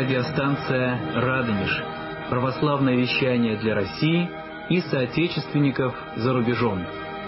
радиостанция «Радонеж», православное вещание для России и соотечественников за рубежом.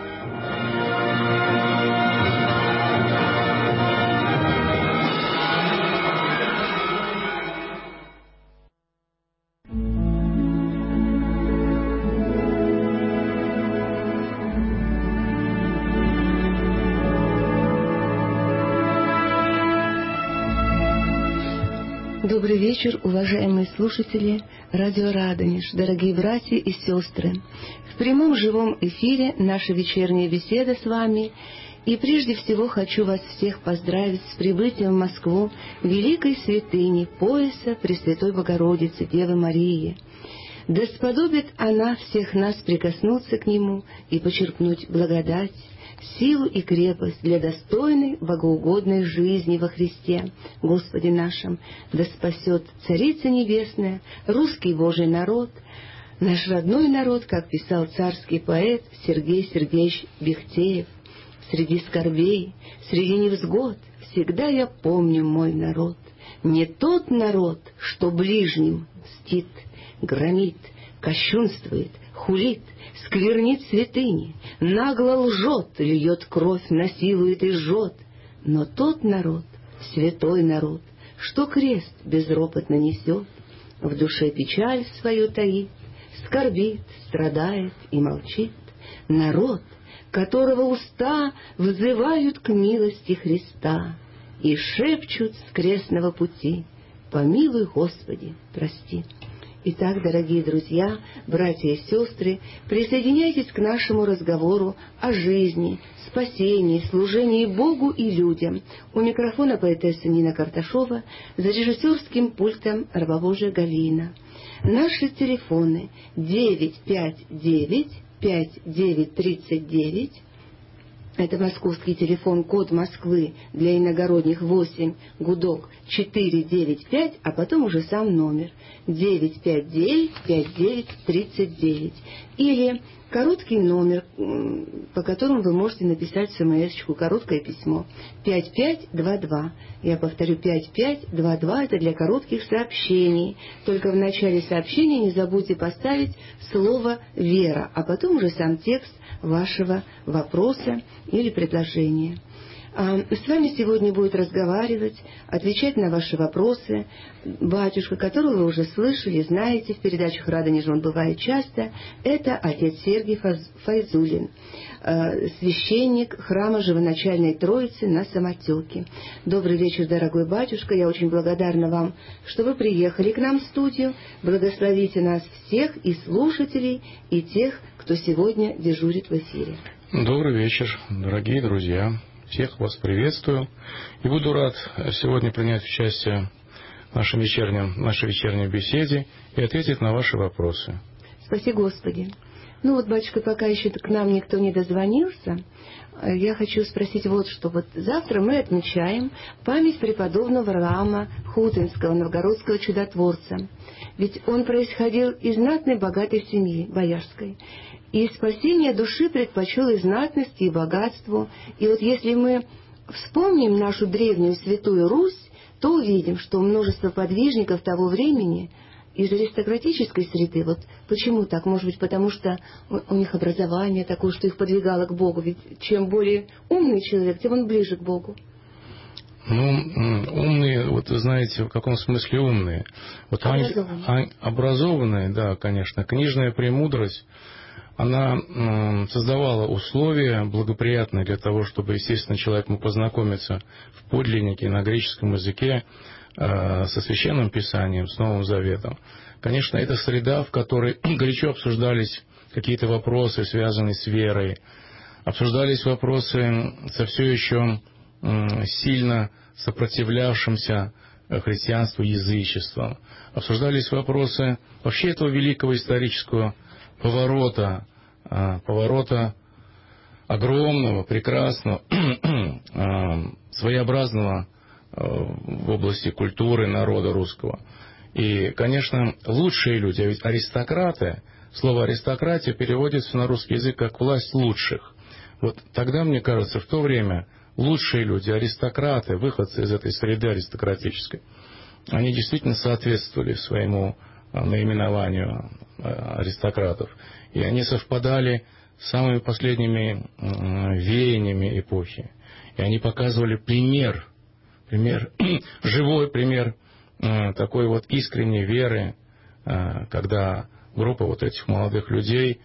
Добрый вечер, уважаемые слушатели радио «Радонеж», дорогие братья и сестры. В прямом живом эфире наша вечерняя беседа с вами. И прежде всего хочу вас всех поздравить с прибытием в Москву великой святыни пояса Пресвятой Богородицы Девы Марии. Да сподобит она всех нас прикоснуться к Нему и почерпнуть благодать, силу и крепость для достойной, богоугодной жизни во Христе, Господе нашем. Да спасет Царица Небесная, русский Божий народ, наш родной народ, как писал царский поэт Сергей Сергеевич Бехтеев. Среди скорбей, среди невзгод всегда я помню мой народ. Не тот народ, что ближним мстит, громит, кощунствует, хулит, сквернит святыни, нагло лжет, льет кровь, насилует и жжет. Но тот народ, святой народ, что крест безропотно несет, в душе печаль свою таит, скорбит, страдает и молчит. Народ, которого уста взывают к милости Христа и шепчут с крестного пути: «Помилуй, Господи, прости». Итак, дорогие друзья, братья и сестры, присоединяйтесь к нашему разговору о жизни, спасении, служении Богу и людям. У микрофона поэтесса Нина Карташова, за режиссерским пультом раба Божия Галина. Наши телефоны 959-5939, это московский телефон, код Москвы для иногородних 8, гудок 495, а потом уже сам номер 959-5939. Или короткий номер, по которому вы можете написать смс-очку, короткое письмо 5522. Я повторю, 5522, это для коротких сообщений. Только в начале сообщения не забудьте поставить слово «вера», а потом уже сам текст вашего вопроса или предложения. С вами сегодня будет разговаривать, отвечать на ваши вопросы батюшка, которого вы уже слышали, знаете, в передачах «Радонеж» он бывает часто. Это отец Сергий Файзулин, священник храма Живоначальной Троицы на Самотеке. Добрый вечер, дорогой батюшка. Я очень благодарна вам, что вы приехали к нам в студию. Благословите нас всех, и слушателей, и тех, кто сегодня дежурит в эфире. Добрый вечер, дорогие друзья. Всех вас приветствую. И буду рад сегодня принять участие в нашей вечерней беседе и ответить на ваши вопросы. Спаси Господи. Ну вот, батюшка, пока еще к нам никто не дозвонился, я хочу спросить вот что. Вот завтра мы отмечаем память преподобного Варлаама Хутынского, новгородского чудотворца. Ведь он происходил из знатной богатой семьи, боярской. И спасение души предпочел и знатности, и богатству. И вот если мы вспомним нашу древнюю Святую Русь, то увидим, что множество подвижников того времени из аристократической среды. Вот почему так? Может быть, потому что у них образование такое, что их подвигало к Богу. Ведь чем более умный человек, тем он ближе к Богу. Ну, умные, вот вы знаете, в каком смысле умные? Вот образованные, да, конечно. Книжная премудрость, она создавала условия благоприятные для того, чтобы, естественно, человек мог познакомиться в подлиннике на греческом языке со Священным Писанием, с Новым Заветом. Конечно, это среда, в которой горячо обсуждались какие-то вопросы, связанные с верой, обсуждались вопросы со все еще сильно сопротивлявшимся христианству язычеством, обсуждались вопросы вообще этого великого исторического поворота огромного, прекрасного, своеобразного в области культуры народа русского. И, конечно, лучшие люди, а ведь аристократы, слово «аристократия» переводится на русский язык как «власть лучших». Вот тогда, мне кажется, в то время лучшие люди, аристократы, выходцы из этой среды аристократической, они действительно соответствовали своему наименованию аристократов. И они совпадали с самыми последними веяниями эпохи. И они показывали пример, живой пример такой вот искренней веры, когда группа вот этих молодых людей,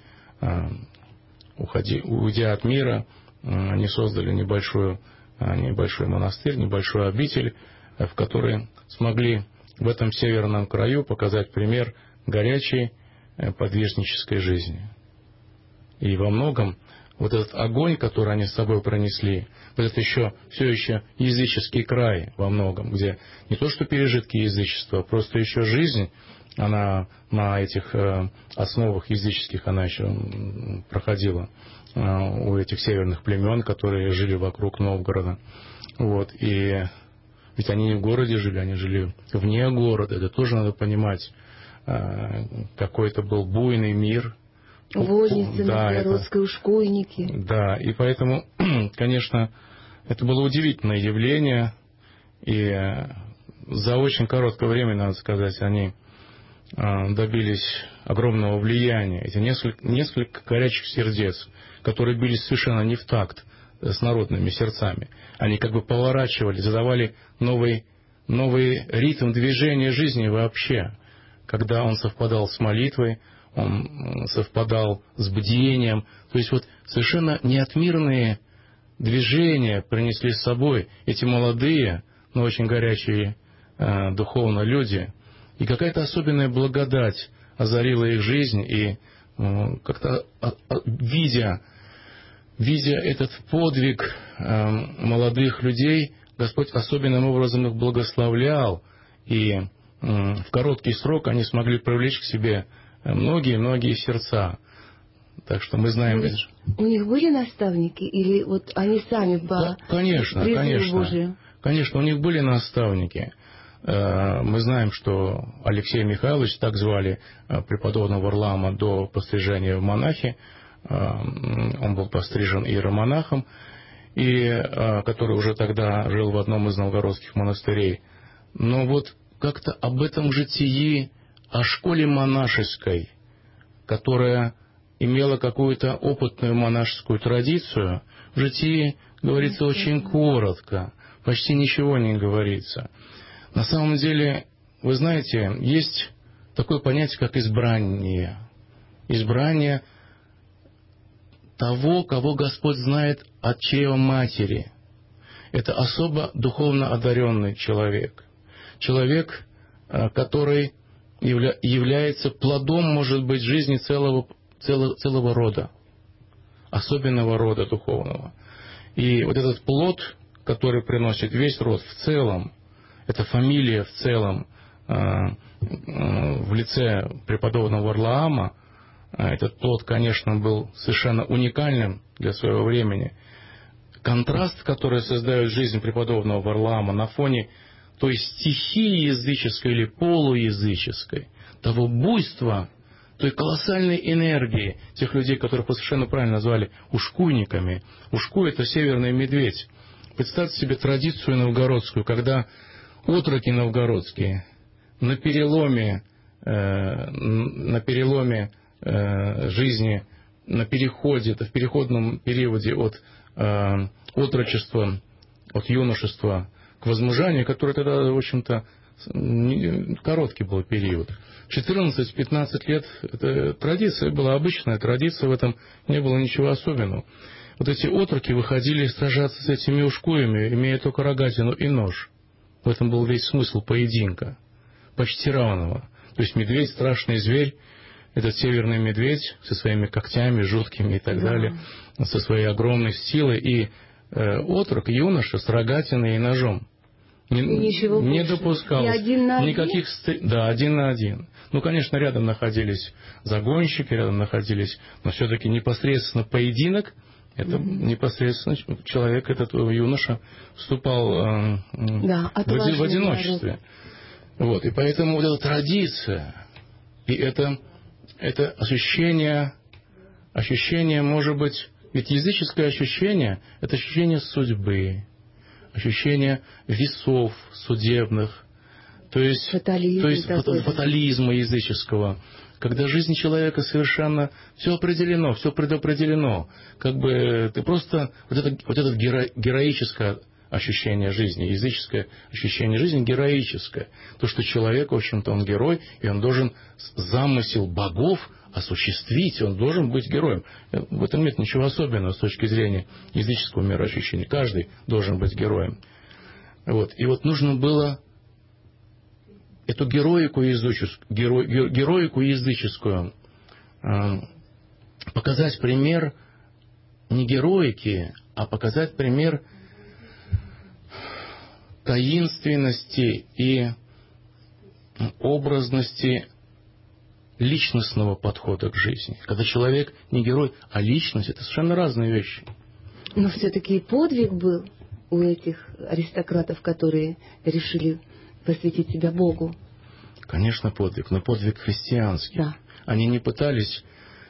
уйдя от мира, они создали небольшой монастырь, небольшую обитель, в которой смогли в этом северном краю показать пример горячей подвижнической жизни. И во многом вот этот огонь, который они с собой пронесли, вот это все еще языческий край во многом, где не то что пережитки язычества, а просто еще жизнь, она на этих основах языческих, она еще проходила у этих северных племен, которые жили вокруг Новгорода. Вот. И ведь они не в городе жили, они жили вне города. Это тоже надо понимать. Какой это был буйный мир. Возницы, новгородские ушкуйники. Да, и поэтому, конечно, это было удивительное явление. И за очень короткое время, надо сказать, они добились огромного влияния. Эти несколько горячих сердец, которые бились совершенно не в такт с народными сердцами. Они как бы поворачивали, задавали новый ритм движения жизни вообще. Когда он совпадал с молитвой, он совпадал с бдением. То есть вот совершенно неотмирные движения принесли с собой эти молодые, но очень горячие духовно люди. И какая-то особенная благодать озарила их жизнь, и как-то видя этот подвиг молодых людей, Господь особенным образом их благословлял, и в короткий срок они смогли привлечь к себе многие сердца. Так что мы знаем... У них были наставники, или вот они сами по призыву Божию? Конечно, у них были наставники. Мы знаем, что Алексей Михайлович, так звали преподобного Варлаама до пострижения в монахи, он был пострижен иеромонахом, и который уже тогда жил в одном из новгородских монастырей. Но вот как-то об этом житии, о школе монашеской, которая имела какую-то опытную монашескую традицию, в житии говорится очень коротко, почти ничего не говорится. На самом деле, вы знаете, есть такое понятие, как избрание. Избрание того, кого Господь знает от чрева матери. Это особо духовно одаренный человек. Человек, который является плодом, может быть, жизни целого рода, особенного рода духовного. И вот этот плод, который приносит весь род в целом, эта фамилия в целом в лице преподобного Варлаама, этот плод, конечно, был совершенно уникальным для своего времени. Контраст, который создает жизнь преподобного Варлаама на фоне той стихии языческой или полуязыческой, того буйства, той колоссальной энергии тех людей, которых вы совершенно правильно назвали ушкуйниками. Ушкуй — это северный медведь. Представьте себе традицию новгородскую, когда отроки новгородские на переломе жизни, на переходе, в переходном периоде от отрочества, от юношества к возмужанию, который тогда, в общем-то, короткий был период. 14-15 лет это традиция была, обычная традиция, в этом не было ничего особенного. Вот эти отроки выходили сражаться с этими ушкуями, имея только рогатину и нож. В этом был весь смысл поединка, почти равного. То есть медведь, страшный зверь, этот северный медведь со своими когтями жуткими и так далее, со своей огромной силой, и отрок, юноша с рогатиной и ножом. Не допускалось никаких... Да, один на один. Ну, конечно, рядом находились загонщики, рядом находились, но все-таки непосредственно поединок, это непосредственно человек, этот юноша, вступал в одиночестве. Вот, и поэтому вот эта традиция, и это ощущение, может быть, ведь языческое ощущение, это ощущение судьбы, ощущение весов судебных. То есть фатализма языческого, когда жизнь человека совершенно все определено, все предопределено. Как бы ты просто вот это героическое ощущение жизни, языческое ощущение жизни героическое. То, что человек, в общем-то, он герой, и он должен замысел богов осуществить, он должен быть героем. В этом нет ничего особенного с точки зрения языческого мироощущения. Каждый должен быть героем. Вот. И вот нужно было эту героику языческую показать пример не героики, а показать пример таинственности и образности личностного подхода к жизни. Когда человек не герой, а личность — это совершенно разные вещи. Но все-таки подвиг был у этих аристократов, которые решили посвятить себя Богу. Конечно, подвиг, но подвиг христианский. Да. Они не пытались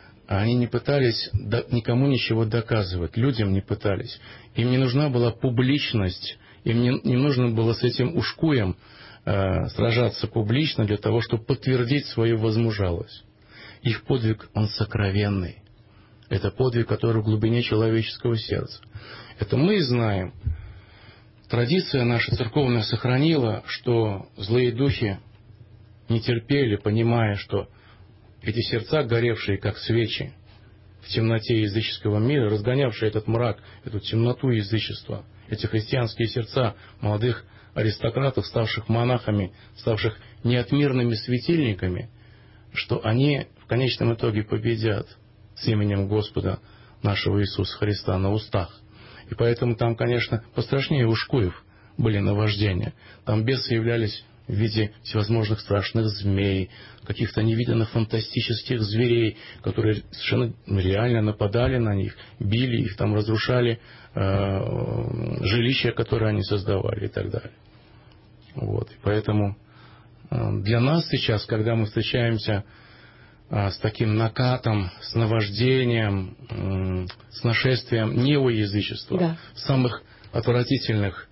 никому ничего доказывать, людям не пытались. Им не нужна была публичность, им не нужно было с этим ушкуем сражаться публично для того, чтобы подтвердить свою возмужалость. Их подвиг, он сокровенный. Это подвиг, который в глубине человеческого сердца. Это мы знаем. Традиция наша церковная сохранила, что злые духи не терпели, понимая, что эти сердца, горевшие как свечи в темноте языческого мира, разгонявшие этот мрак, эту темноту язычества, эти христианские сердца молодых аристократов, ставших монахами, ставших неотмирными светильниками, что они в конечном итоге победят с именем Господа нашего Иисуса Христа на устах. И поэтому там, конечно, пострашнее ушкуев были наваждения. Там бесы являлись в виде всевозможных страшных змей, каких-то невиданных фантастических зверей, которые совершенно реально нападали на них, били их, там разрушали жилища, которые они создавали и так далее. Вот. И поэтому для нас сейчас, когда мы встречаемся с таким накатом, с наваждением, с нашествием неоязычества, да, в самых отвратительных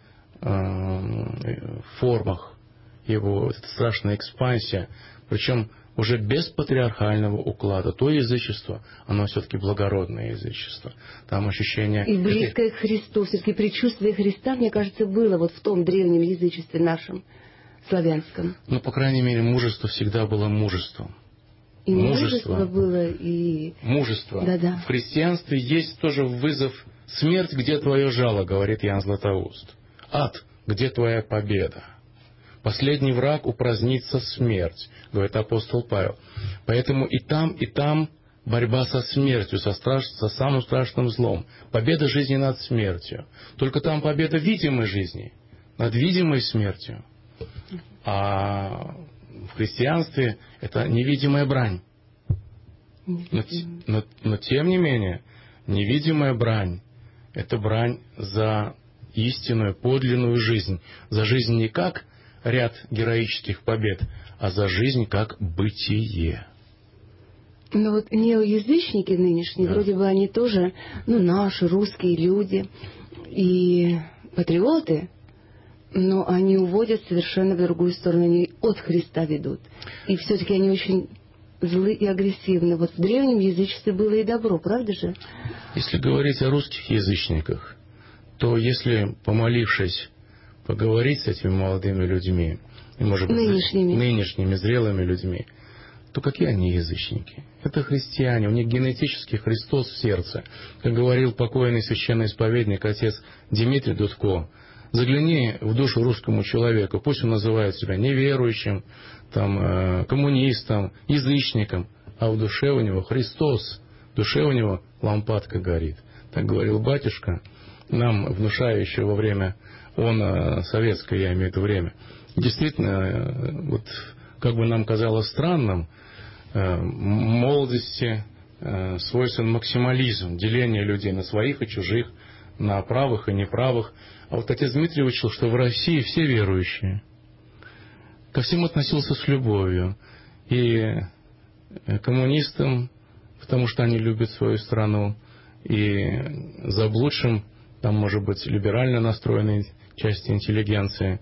формах его, это страшная экспансия, причем уже без патриархального уклада. То язычество, оно все-таки благородное язычество. Там ощущение... И близкое к Христу, все-таки предчувствие Христа, мне кажется, было вот в том древнем язычестве нашем, славянском. Ну, по крайней мере, мужество всегда было мужеством. И мужество было, и... Мужество. Да-да. В христианстве есть тоже вызов: смерть, где твое жало, говорит Иоанн Златоуст. Ад, где твоя победа? Последний враг упразднится смерть, говорит апостол Павел. Поэтому и там борьба со смертью, со самым страшным злом. Победа жизни над смертью. Только там победа видимой жизни над видимой смертью. А в христианстве это невидимая брань. Но тем не менее, невидимая брань — это брань за истинную, подлинную жизнь. За жизнь не как ряд героических побед, а за жизнь как бытие. Но вот неоязычники нынешние, да, вроде бы они тоже, наши русские люди и патриоты, но они уводят совершенно в другую сторону, они от Христа ведут. И все-таки они очень злы и агрессивны. Вот в древнем язычестве было и добро, правда же? Если говорить о русских язычниках, то если, помолившись, поговорить с этими молодыми людьми, и, может быть, нынешними зрелыми людьми, то какие они язычники? Это христиане, у них генетически Христос в сердце. Как говорил покойный священный исповедник отец Дмитрий Дудко: загляни в душу русскому человеку, пусть он называет себя неверующим, коммунистом, язычником, а в душе у него Христос, в душе у него лампадка горит. Так говорил батюшка, нам внушающий во время, советское, я имею в виду время. Действительно, вот как бы нам казалось странным, молодости свойствен максимализм, деление людей на своих и чужих, на правых и неправых. А вот отец Дмитрий учил, что в России все верующие. Ко всем относился с любовью. И коммунистам, потому что они любят свою страну, и заблудшим, там, может быть, либерально настроенной части интеллигенции,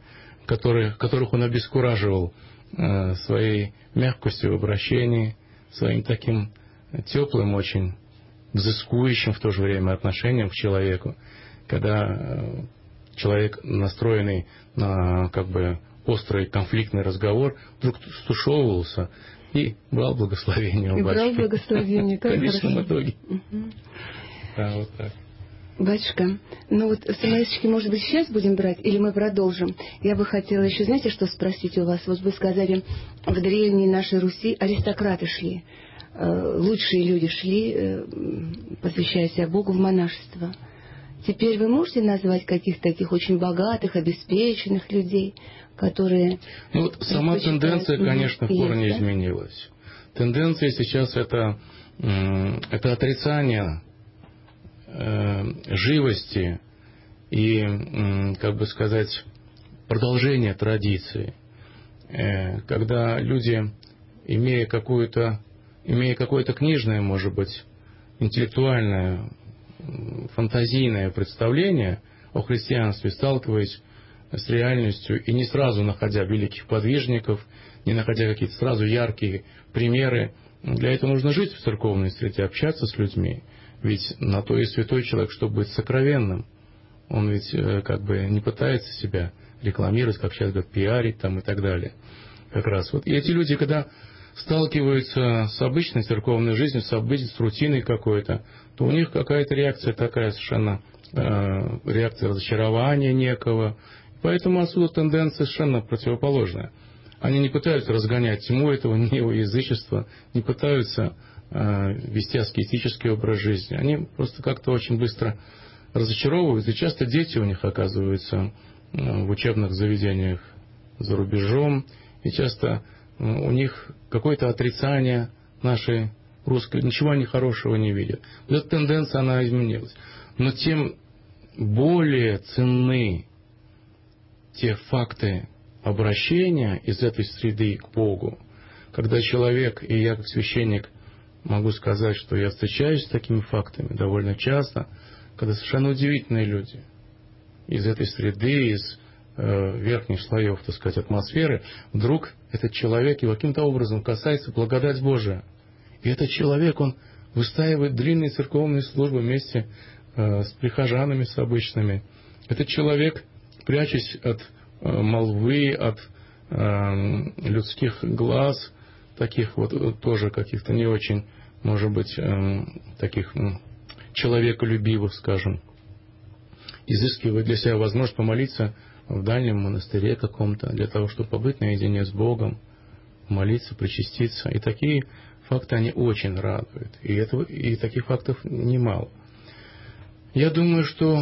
которых он обескураживал своей мягкостью в обращении, своим таким теплым, очень взыскующим в то же время отношением к человеку, когда человек, настроенный на как бы острый конфликтный разговор, вдруг стушевывался и брал благословение у батюшки. И брал благословение, как в конечном итоге. Да, вот так. Батюшка, ну вот смс-очки, может быть, сейчас будем брать, или мы продолжим? Я бы хотела еще, знаете, что спросить у вас? Вот вы сказали, в древней нашей Руси аристократы шли, лучшие люди шли, посвящая себя Богу, в монашество. Теперь вы можете назвать каких-то таких очень богатых, обеспеченных людей, которые... Ну вот сама тенденция, конечно, в корне изменилась. Тенденция сейчас это отрицание живости и, как бы сказать, продолжение традиции. Когда люди, имея какое-то книжное, может быть, интеллектуальное, фантазийное представление о христианстве, сталкиваясь с реальностью и не сразу находя великих подвижников, не находя какие-то сразу яркие примеры, для этого нужно жить в церковной среде, общаться с людьми. Ведь на то и святой человек, чтобы быть сокровенным. Он ведь как бы не пытается себя рекламировать, как сейчас говорят, пиарить там и так далее. Как раз вот. И эти люди, когда сталкиваются с обычной церковной жизнью, с рутиной какой-то, то у них какая-то реакция такая совершенно, реакция разочарования некого. Поэтому отсюда тенденция совершенно противоположная. Они не пытаются разгонять тьму этого неоязычества, не пытаются вести аскетический образ жизни. Они просто как-то очень быстро разочаровываются. И часто дети у них оказываются в учебных заведениях за рубежом. И часто у них какое-то отрицание нашей русской. Ничего они хорошего не видят. Вот эта тенденция, она изменилась. Но тем более ценны те факты обращения из этой среды к Богу, когда человек, и я как священник могу сказать, что я встречаюсь с такими фактами довольно часто, когда совершенно удивительные люди из этой среды, из верхних слоев, так сказать, атмосферы, вдруг этот человек его каким-то образом касается благодать Божия. И этот человек, он выстаивает длинные церковные службы вместе с прихожанами, с обычными. Этот человек, прячась от молвы, от людских глаз, таких вот тоже каких-то не очень, может быть, таких человеколюбивых, скажем, изыскивает для себя возможность помолиться в дальнем монастыре каком-то, для того, чтобы побыть наедине с Богом, молиться, причаститься. И такие факты, они очень радуют. И таких фактов немало. Я думаю, что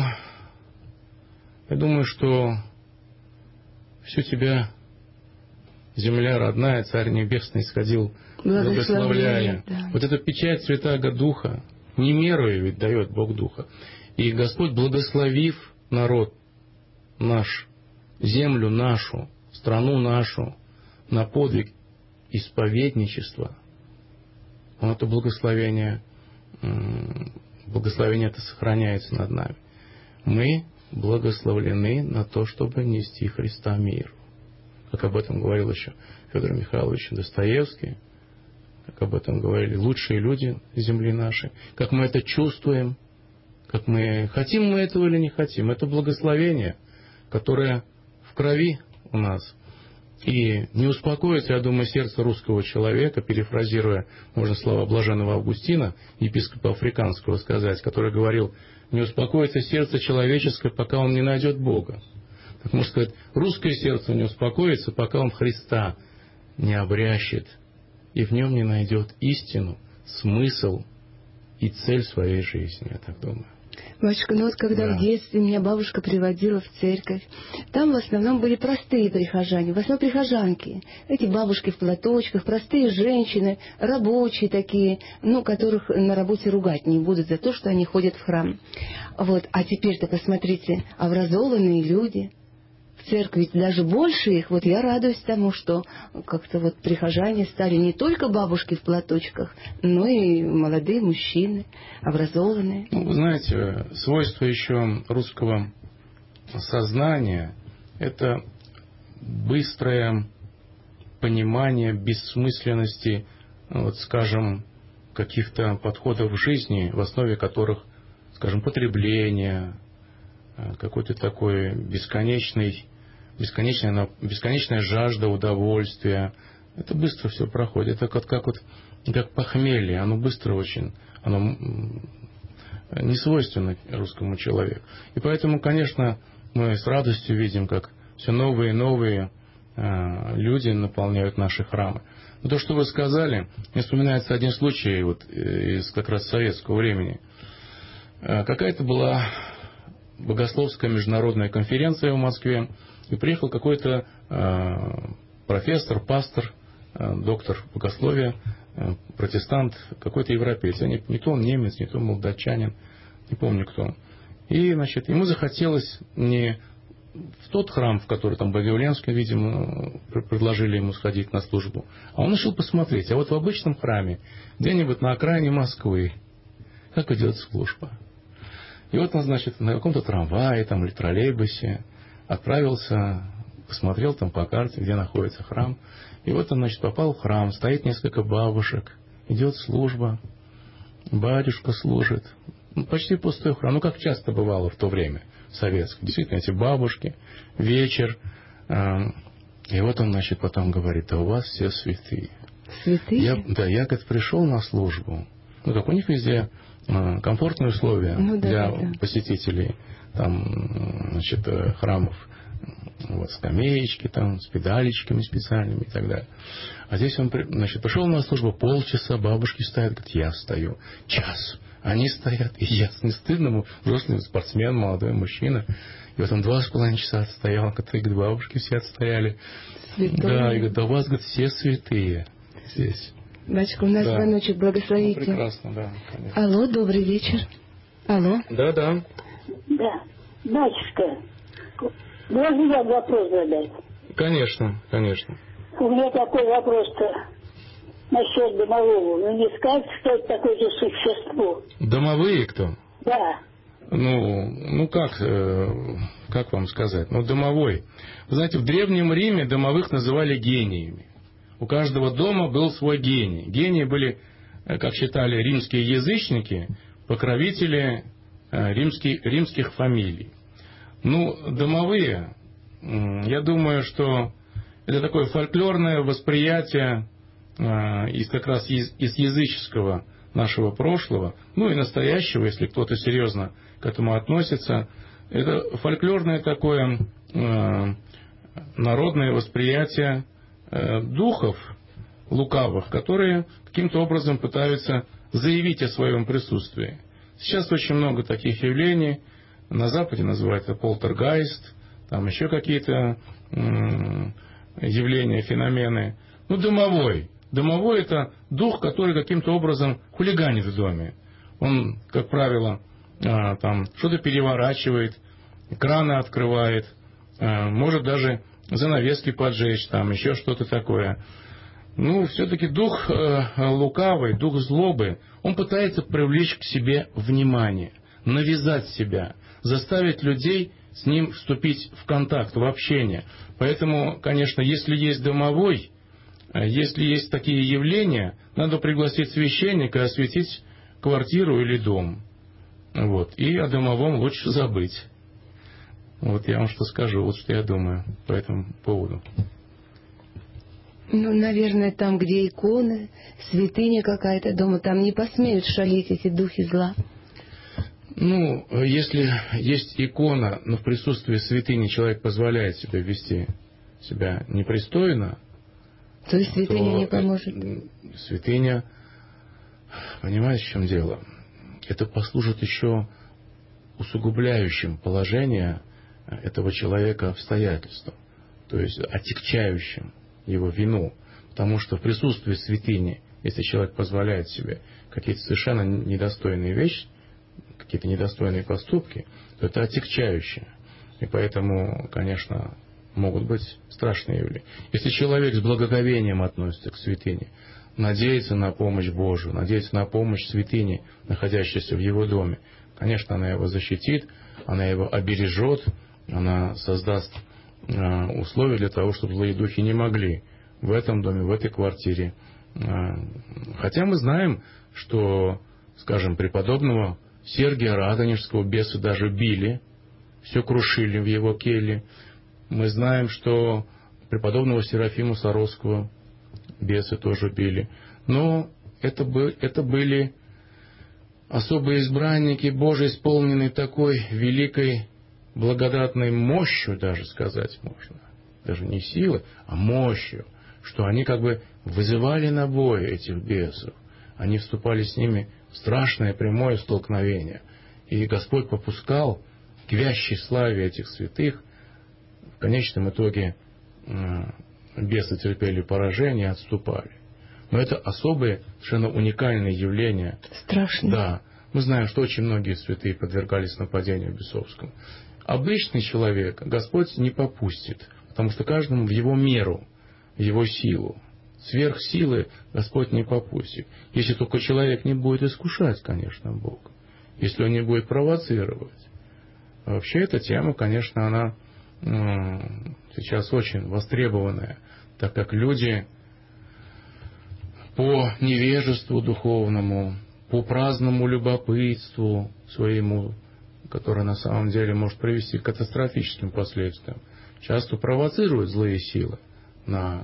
всю тебя, земля родная, Царь Небесный сходил, благословляя. Да. Вот эта печать Святаго Духа, не мерою ведь дает Бог Духа. И Господь, благословив народ наш, землю нашу, страну нашу, на подвиг исповедничества, Он это благословение это сохраняется над нами. Мы благословлены на то, чтобы нести Христа миру. Как об этом говорил еще Федор Михайлович Достоевский, как об этом говорили лучшие люди земли нашей, как мы это чувствуем, как мы хотим мы этого или не хотим. Это благословение, которое в крови у нас. И не успокоится, я думаю, сердце русского человека, перефразируя, можно слова блаженного Августина, епископа Африканского сказать, который говорил: не успокоится сердце человеческое, пока он не найдет Бога. Так можно сказать, русское сердце не успокоится, пока он Христа не обрящет и в нем не найдет истину, смысл и цель своей жизни, я так думаю. Батюшка, ну вот когда в детстве меня бабушка приводила в церковь, там в основном были простые прихожане, в основном прихожанки. Эти бабушки в платочках, простые женщины, рабочие такие, ну, которых на работе ругать не будут за то, что они ходят в храм. Вот. А теперь-то посмотрите, образованные люди. В церкви даже больше их. Вот я радуюсь тому, что как-то вот прихожане стали не только бабушки в платочках, но и молодые мужчины, образованные. Ну, вы знаете, свойство еще русского сознания — это быстрое понимание бессмысленности, вот, скажем, каких-то подходов в жизни, в основе которых, скажем, потребление, какой-то такой бесконечная жажда удовольствия. Это быстро все проходит. Это как похмелье. Оно быстро очень. Оно не свойственно русскому человеку. И поэтому, конечно, мы с радостью видим, как все новые и новые люди наполняют наши храмы. Но то, что вы сказали, мне вспоминается один случай вот, из как раз советского времени. Какая-то была богословская международная конференция в Москве, и приехал какой-то профессор, пастор, доктор богословия, протестант, какой-то европеец. Не то он немец, не то молдавчанин, не помню кто. И, значит, ему захотелось не в тот храм, в который там Богоявленский, видимо, предложили ему сходить на службу, а он решил посмотреть. А вот в обычном храме, где-нибудь на окраине Москвы, как идет служба. И вот он, значит, на каком-то трамвае там, или троллейбусе отправился, посмотрел там по карте, где находится храм. И вот он, значит, попал в храм, стоит несколько бабушек, идет служба, батюшка служит. Почти пустой храм, ну как часто бывало в то время, советское. Действительно, эти бабушки, вечер. И вот он, значит, потом говорит: а у вас все святые. Святые? Я как пришел на службу, ну как у них везде комфортные условия для посетителей там, значит, храмов. Вот, скамеечки там, с педалечками специальными и так далее. А здесь он, значит, пришел на службу, полчаса, бабушки стоят, говорит, я стою. Час. Они стоят, и я не стыдно, взрослый спортсмен, молодой мужчина. И вот он 2,5 часа отстоял, говорит, бабушки все отстояли. Святые. Да, и говорит, да у вас, говорит, все святые здесь. Батюшка, у нас звоночек, благословите. Ну, прекрасно, да, конечно. Алло, добрый вечер. Алло. Да. Да, батюшка, можно я вопрос задать? Конечно. У меня такой вопрос-то насчет домового. Ну, не скажете, что это такое же существо? Домовые кто? Да. Ну как вам сказать? Ну, домовой. Вы знаете, в Древнем Риме домовых называли гениями. У каждого дома был свой гений. Гении были, как считали римские язычники, покровители римских фамилий. Ну, домовые, я думаю, что это такое фольклорное восприятие как раз из языческого нашего прошлого, ну и настоящего, если кто-то серьезно к этому относится. Это фольклорное такое народное восприятие духов лукавых, которые каким-то образом пытаются заявить о своем присутствии. Сейчас очень много таких явлений. На Западе называют это полтергайст, там еще какие-то явления, феномены. Ну, домовой. Домовой – это дух, который каким-то образом хулиганит в доме. Он, как правило, там что-то переворачивает, краны открывает, может даже занавески поджечь, там еще что-то такое. Ну, все-таки дух лукавый, дух злобы, он пытается привлечь к себе внимание, навязать себя, заставить людей с ним вступить в контакт, в общение. Поэтому, конечно, если есть домовой, если есть такие явления, надо пригласить священника и осветить квартиру или дом. Вот. И о домовом лучше забыть. Вот я вам что скажу, вот что я думаю по этому поводу. Ну, наверное, там, где иконы, святыня какая-то дома, там не посмеют шалить эти духи зла. Ну, если есть икона, но в присутствии святыни человек позволяет себе вести себя непристойно, то есть святыня не поможет? Святыня, понимаете, в чем дело? Это послужит еще усугубляющим положение этого человека обстоятельствам, то есть отягчающим его вину. Потому что в присутствии святыни, если человек позволяет себе какие-то совершенно недостойные вещи, какие-то недостойные поступки, то это отягчающее. И поэтому, конечно, могут быть страшные явления. Если человек с благоговением относится к святыне, надеется на помощь Божию, надеется на помощь святыни, находящейся в его доме, конечно, она его защитит, она его обережет, она создаст условия для того, чтобы злые духи не могли в этом доме, в этой квартире. Хотя мы знаем, что, скажем, преподобного Сергия Радонежского бесы даже били, все крушили в его келье. Мы знаем, что преподобного Серафима Саровского бесы тоже били. Но это были особые избранники Божии, исполненные такой великой благодатной мощью, даже сказать можно. Даже не силой, а мощью. Что они как бы вызывали на бой этих бесов. Они вступали с ними в страшное прямое столкновение. И Господь попускал к вящей славе этих святых. В конечном итоге бесы терпели поражение и отступали. Но это особые, совершенно уникальные явления. Страшно. Да. Мы знаем, что очень многие святые подвергались нападению бесовскому. Обычный человек Господь не попустит, потому что каждому в его меру, в его силу. Сверх силы Господь не попустит. Если только человек не будет искушать, конечно, Бога. Если он не будет провоцировать. А вообще эта тема, конечно, она сейчас очень востребованная, так как люди по невежеству духовному, по праздному любопытству своему, которое на самом деле может привести к катастрофическим последствиям, часто провоцируют злые силы на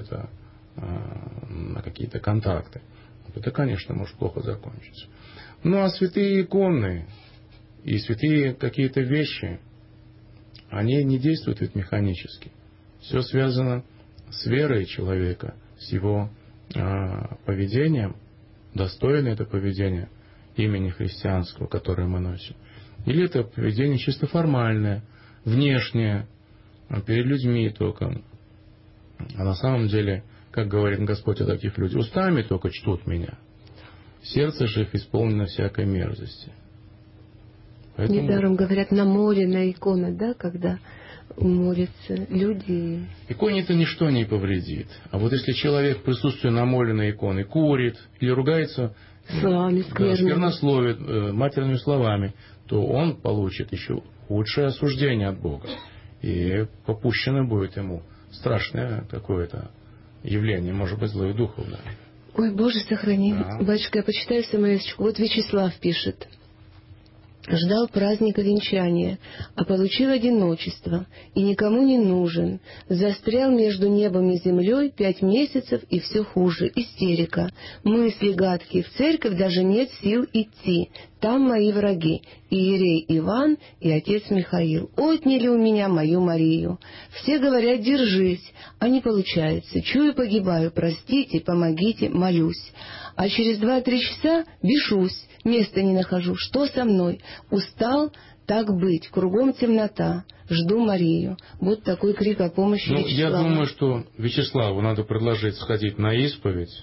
какие-то контакты. Это, конечно, может плохо закончиться. Ну, а святые иконы и святые какие-то вещи, они не действуют ведь механически. Все связано с верой человека, с его поведением, достойно это поведение имени христианского, которое мы носим. Или это поведение чисто формальное, внешнее, перед людьми только. А на самом деле, как говорит Господь о таких людях, устами только чтут меня, сердце же их исполнено всякой мерзости. Поэтому... Недаром говорят, намоленная икона, да, когда молятся люди. Иконе-то ничто не повредит. А вот если человек в присутствии намоленной иконы курит или ругается, сквернословит матерными словами, то он получит еще худшее осуждение от Бога. И попущено будет ему страшное какое-то явление, может быть, злых духов. Да. Ой, Боже, сохрани. Да. Батюшка, я почитаю смс-очку. Вот Вячеслав пишет. Ждал праздника венчания, а получил одиночество, и никому не нужен. Застрял между небом и землей 5 месяцев, и все хуже. Истерика. Мысли гадкие. В церковь даже нет сил идти. Там мои враги. Иерей Иван и отец Михаил. Отняли у меня мою Марию. Все говорят, держись, а не получается. Чую, погибаю. Простите, помогите, молюсь. А через 2-3 часа бешусь. Места не нахожу. Что со мной? Устал? Так быть. Кругом темнота. Жду Марию. Вот такой крик о помощи Вячеславу. Я думаю, что Вячеславу надо предложить сходить на исповедь.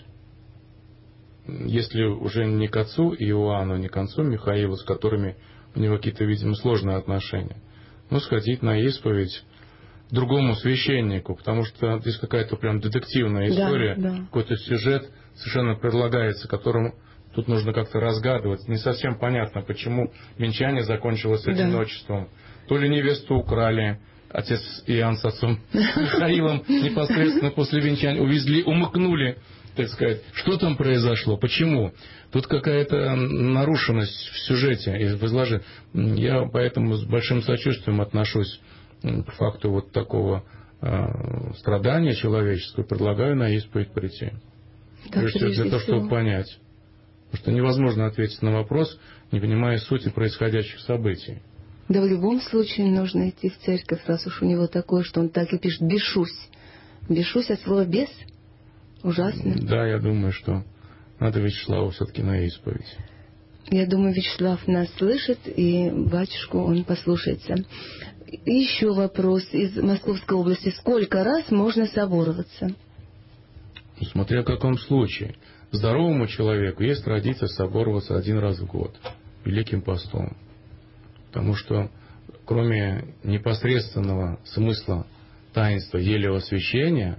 Если уже не к отцу Иоанну, не к отцу Михаилу, с которыми у него какие-то, видимо, сложные отношения, но сходить на исповедь другому священнику, потому что здесь какая-то прям детективная история, какой-то сюжет совершенно предлагается, которому тут нужно как-то разгадывать. Не совсем понятно, почему венчание закончилось одиночеством. То ли невесту украли, отец Иоанн с отцом Михаилом непосредственно после венчания увезли, умыкнули, так сказать. Что там произошло? Почему? Тут какая-то нарушенность в сюжете и в изложении. Я поэтому с большим сочувствием отношусь к факту вот такого страдания человеческого. Предлагаю на исповедь прийти. Прежде всего для того, чтобы понять. Потому что невозможно ответить на вопрос, не понимая сути происходящих событий. Да в любом случае нужно идти в церковь, раз уж у него такое, что он так и пишет «бешусь». «Бешусь» от слова «бес». Ужасно. Да, я думаю, что надо Вячеславу все-таки на исповедь. Я думаю, Вячеслав нас слышит, и батюшку он послушается. И еще вопрос из Московской области. Сколько раз можно собороваться? Смотря в каком случае. Здоровому человеку есть традиция собороваться 1 раз в год, Великим постом. Потому что кроме непосредственного смысла таинства елеосвящения,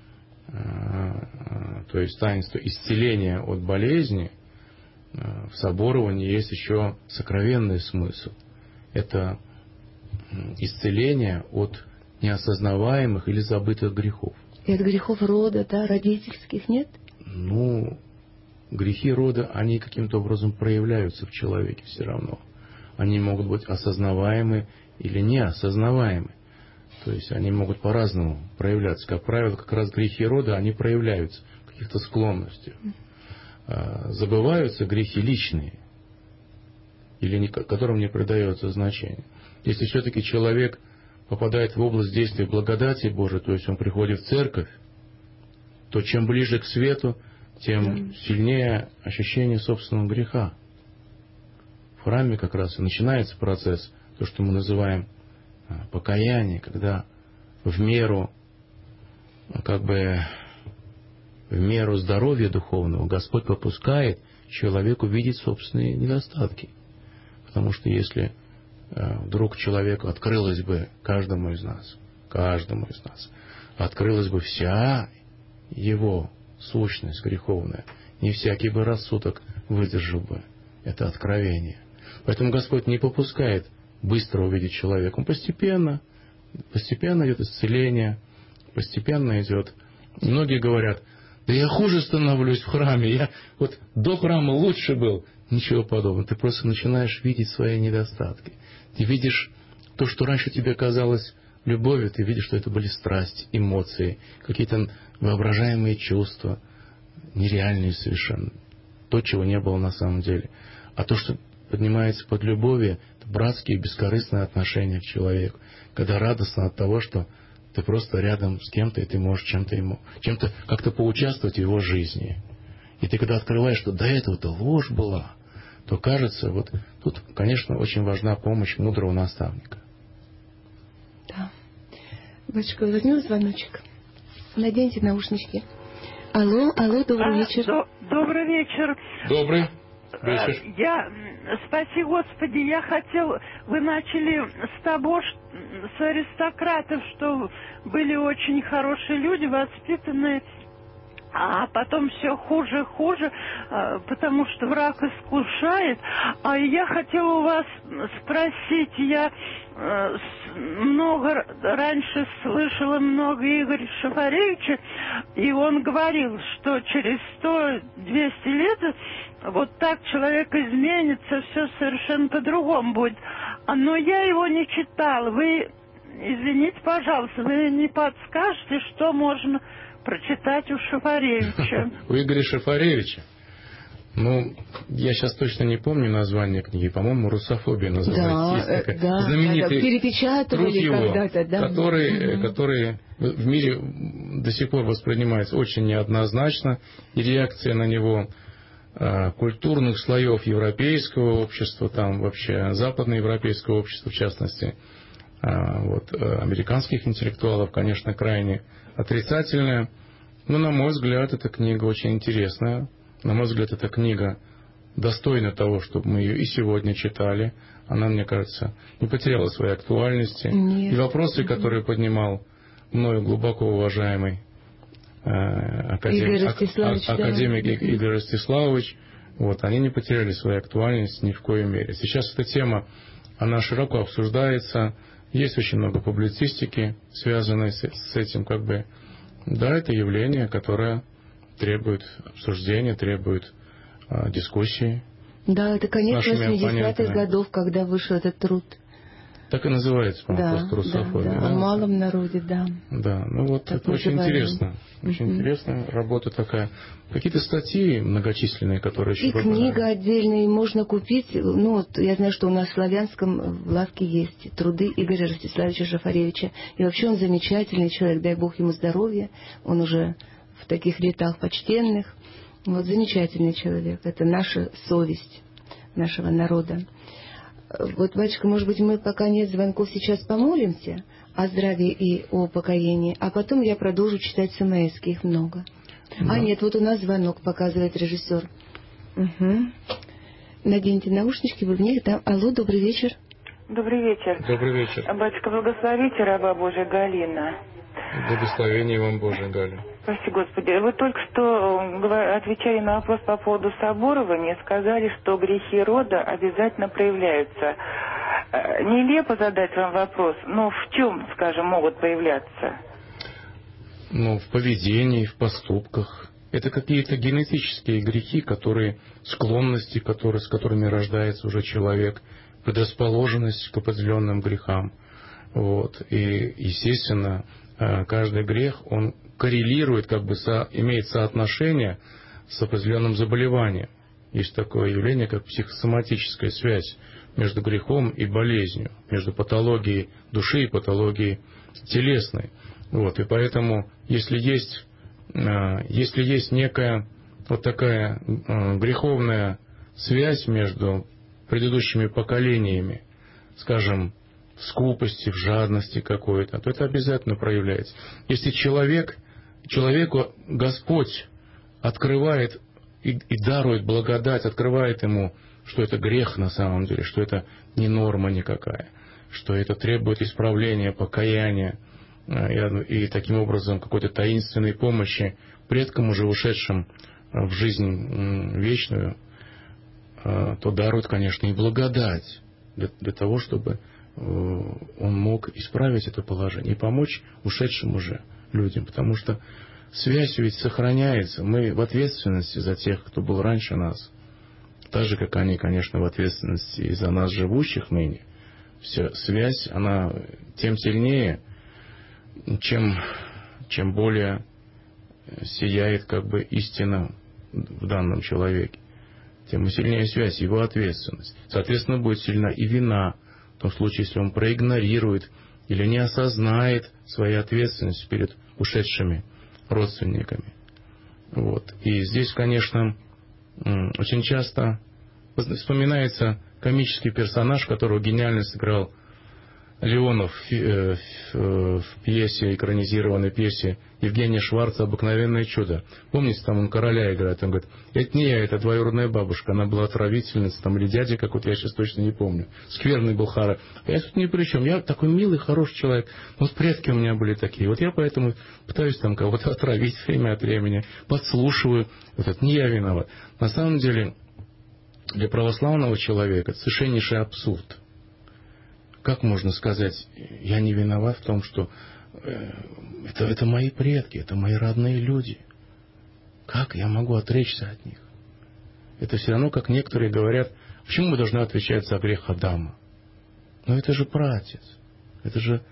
то есть таинства исцеления от болезни, в соборовании есть еще сокровенный смысл. Это исцеление от неосознаваемых или забытых грехов. И от грехов рода, да, родительских, нет? Ну, грехи рода, они каким-то образом проявляются в человеке все равно. Они могут быть осознаваемы или неосознаваемы. То есть они могут по-разному проявляться. Как правило, как раз грехи рода, они проявляются в каких-то склонностях. Забываются грехи личные, или которым не придается значения. Если все-таки человек попадает в область действия благодати Божией, то есть он приходит в церковь, то чем ближе к свету, тем сильнее ощущение собственного греха. В храме как раз и начинается процесс, то, что мы называем покаяние, когда в меру здоровья духовного Господь попускает человеку видеть собственные недостатки. Потому что если вдруг человеку открылась бы каждому из нас, открылась бы вся его сущность греховная, не всякий бы рассудок выдержал бы это откровение. Поэтому Господь не попускает быстро увидеть человека. Он постепенно идет исцеление, постепенно идет. Многие говорят: да я хуже становлюсь в храме, я вот до храма лучше был. Ничего подобного. Ты просто начинаешь видеть свои недостатки. Ты видишь то, что раньше тебе казалось любовью, ты видишь, что это были страсти, эмоции, какие-то воображаемые чувства, нереальные совершенно. То, чего не было на самом деле. А то, что поднимается под любовью, это братские бескорыстные отношения к человеку. Когда радостно от того, что ты просто рядом с кем-то, и ты можешь чем-то как-то поучаствовать в его жизни. И ты когда открываешь, что до этого-то ложь была, то кажется, вот тут, конечно, очень важна помощь мудрого наставника. Да. Батюшка, возьмем звоночек. Наденьте наушнички. Алло, добрый вечер. Добрый вечер. Добрый вечер. Спаси Господи, я хотел, вы начали с того, с аристократов, что были очень хорошие люди, воспитанные, а потом все хуже, потому что враг искушает. А я хотела у вас спросить, я раньше слышала много Игоря Шафаревича, и он говорил, что через 100-200 лет вот так человек изменится, все совершенно по-другому будет. Но я его не читала. Вы, извините, пожалуйста, вы не подскажете, что можно прочитать у Шафаревича? У Игоря Шафаревича? Ну, я сейчас точно не помню название книги. По-моему, «Русофобия» называется. Да, знаменитый перепечатывали труд его, когда-то, да. который в мире до сих пор воспринимается очень неоднозначно. И реакция на него культурных слоев европейского общества, там вообще западноевропейского общества, в частности, американских интеллектуалов, конечно, крайне отрицательная. Но, на мой взгляд, эта книга очень интересная. На мой взгляд, эта книга достойна того, чтобы мы ее и сегодня читали. Она, мне кажется, не потеряла своей актуальности. Нет. И вопросы, которые поднимал мною глубоко уважаемый академик Игорь Ростиславович, они не потеряли своей актуальности ни в коей мере. Сейчас эта тема, она широко обсуждается. Есть очень много публицистики, связанной с этим, Да, это явление, которое требует обсуждения, требует дискуссии. Да, это конец 80-х годов, когда вышел этот труд. Так и называется, по-моему, просто «Русофобия». Да, о малом народе, да. Да, это очень интересно. Очень интересная работа такая. Какие-то статьи многочисленные, которые еще... И книга отдельная, можно купить. Я знаю, что у нас в Славянском в лавке есть труды Игоря Ростиславовича Шафаревича. И вообще он замечательный человек, дай Бог ему здоровья. Он уже в таких летах почтенных. Замечательный человек. Это наша совесть нашего народа. Батюшка, может быть, мы, пока нет звонков, сейчас помолимся о здравии и о покаянии, а потом я продолжу читать СМС-ки, их много. Да. Нет, у нас звонок, показывает режиссер. Угу. Наденьте наушнички, вы в них там. Алло, добрый вечер. Добрый вечер. Добрый вечер. Батюшка, благословите раба Божия Галина. Благословение вам, Божие, Галя. Спасибо, Господи. Вы только что отвечали на вопрос по поводу соборования, сказали, что грехи рода обязательно проявляются. нелепо задать вам вопрос, но в чем, скажем, могут появляться? Ну, в поведении, в поступках. Это какие-то генетические грехи, склонности, с которыми рождается уже человек, предрасположенность к определенным грехам. Вот. И, естественно, каждый грех, он коррелирует, имеет соотношение с определенным заболеванием. Есть такое явление, как психосоматическая связь между грехом и болезнью, между патологией души и патологией телесной. Вот. И поэтому, если есть некая вот такая греховная связь между предыдущими поколениями, скажем, в скупости, в жадности какой-то, то это обязательно проявляется. Если человеку Господь открывает и дарует благодать, открывает ему, что это грех на самом деле, что это не норма никакая, что это требует исправления, покаяния и таким образом какой-то таинственной помощи предкам, уже ушедшим в жизнь вечную, то дарует, конечно, и благодать для того, чтобы он мог исправить это положение и помочь ушедшим уже людям. Потому что связь ведь сохраняется. Мы в ответственности за тех, кто был раньше нас. Так же, как они, конечно, в ответственности и за нас, живущих ныне. Вся связь, она тем сильнее, чем более сияет истина в данном человеке. Тем сильнее связь, его ответственность. Соответственно, будет сильна и вина, в том случае, если он проигнорирует или не осознает своей ответственности перед ушедшими родственниками. Вот. И здесь, конечно, очень часто вспоминается комический персонаж, которого гениально сыграл Леонов в пьесе, экранизированной пьесе Евгения Шварца «Обыкновенное чудо». Помните, там он короля играет, он говорит: это не я, это двоюродная бабушка, она была отравительница, или дядя какой-то, я сейчас точно не помню. Скверный был характер. Я тут ни при чем, я такой милый, хороший человек, вот предки у меня были такие, вот я поэтому пытаюсь там кого-то отравить время от времени, подслушиваю, вот это не я виноват. На самом деле, для православного человека это совершеннейший абсурд. Как можно сказать, я не виноват в том, что это мои предки, это мои родные люди. Как я могу отречься от них? Это все равно, как некоторые говорят, почему мы должны отвечать за грех Адама? Но это же праотец, это же